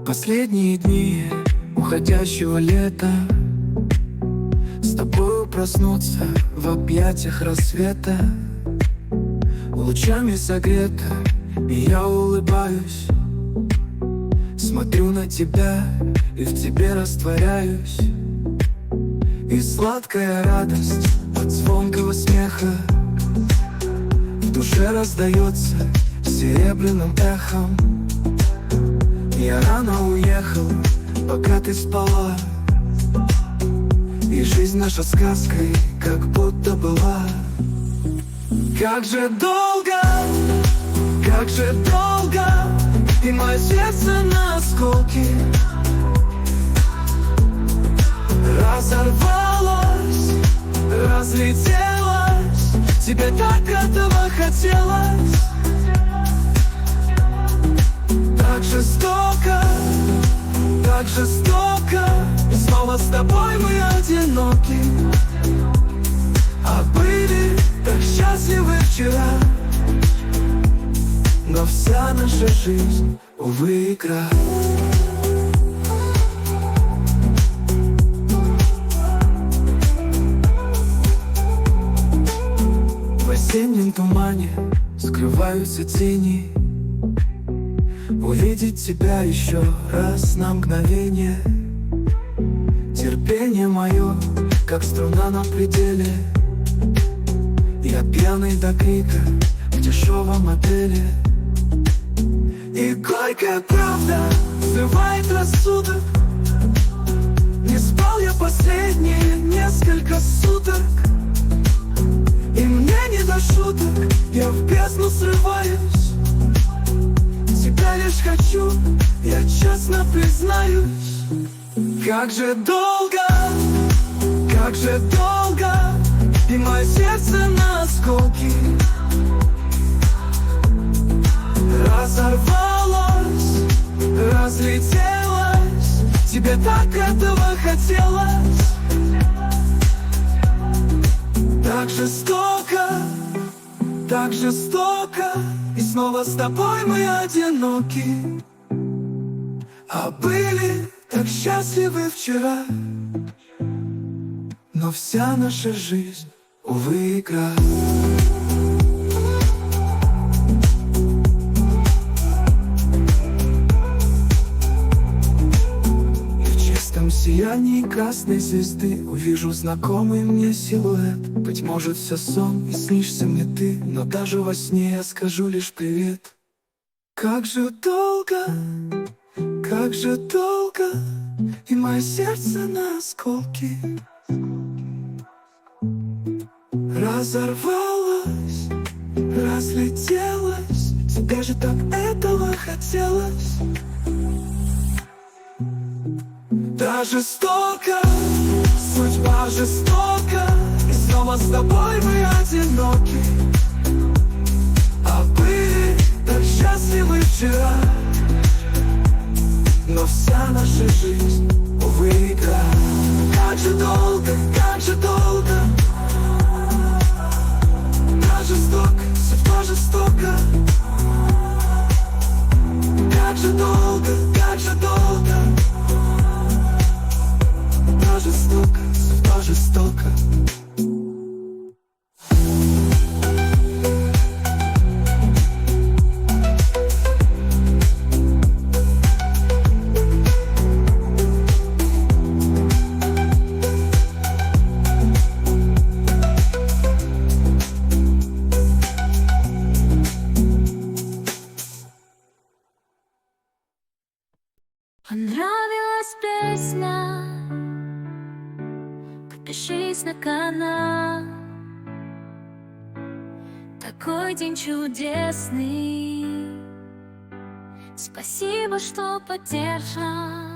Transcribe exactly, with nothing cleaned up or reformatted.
Последние дни уходящего лета, с тобою проснуться в объятиях рассвета. Лучами согрета, и я улыбаюсь, смотрю на тебя и в тебе растворяюсь. И сладкая радость от звонкого смеха в душе раздается серебряным эхом. Я рано уехал, пока ты спала, и жизнь наша сказкой как будто была. Как же долго, как же долго, и мое сердце на осколки разорвалось, разлетелось. Тебе так этого хотелось, так жестоко, так жестоко. И снова с тобой мы одиноки, а были так счастливы вчера. Но вся наша жизнь, увы, игра. В осеннем тумане скрываются тени. Увидеть тебя еще раз на мгновение. Терпение мое, как струна на пределе. Я пьяный до крика в дешевом отеле. И горькая правда взрывает рассудок. Не спал я последние несколько суток, и мне не до шуток, я в бездну срываюсь. Тебя лишь хочу, я честно признаюсь. Как же долго, как же долго, и мое сердце на осколки разорвалось, разлетелось. Тебе так этого хотелось, так жестоко, так жестоко. И снова с тобой мы одиноки, а были так счастливы вчера. Но вся наша жизнь, увы, игра. В сиянии красной звезды увижу знакомый мне силуэт. Быть может, все сон и снишься мне ты, но даже во сне я скажу лишь привет. Как же долго, как же долго, и мое сердце на осколки разорвалось, разлетелось. Тебе же так этого хотелось. Да жестоко, судьба жестока, и снова с тобой мы одиноки, а были так счастливы вчера. Но вся наша жизнь, увы, игра. Как же долго, как же долго, да жестоко, судьба жестока. Как же долго, как же долго, да жестоко, судьба жестока. Понравилась песня, подпишись на канал. Такой день чудесный, спасибо, что поддержал.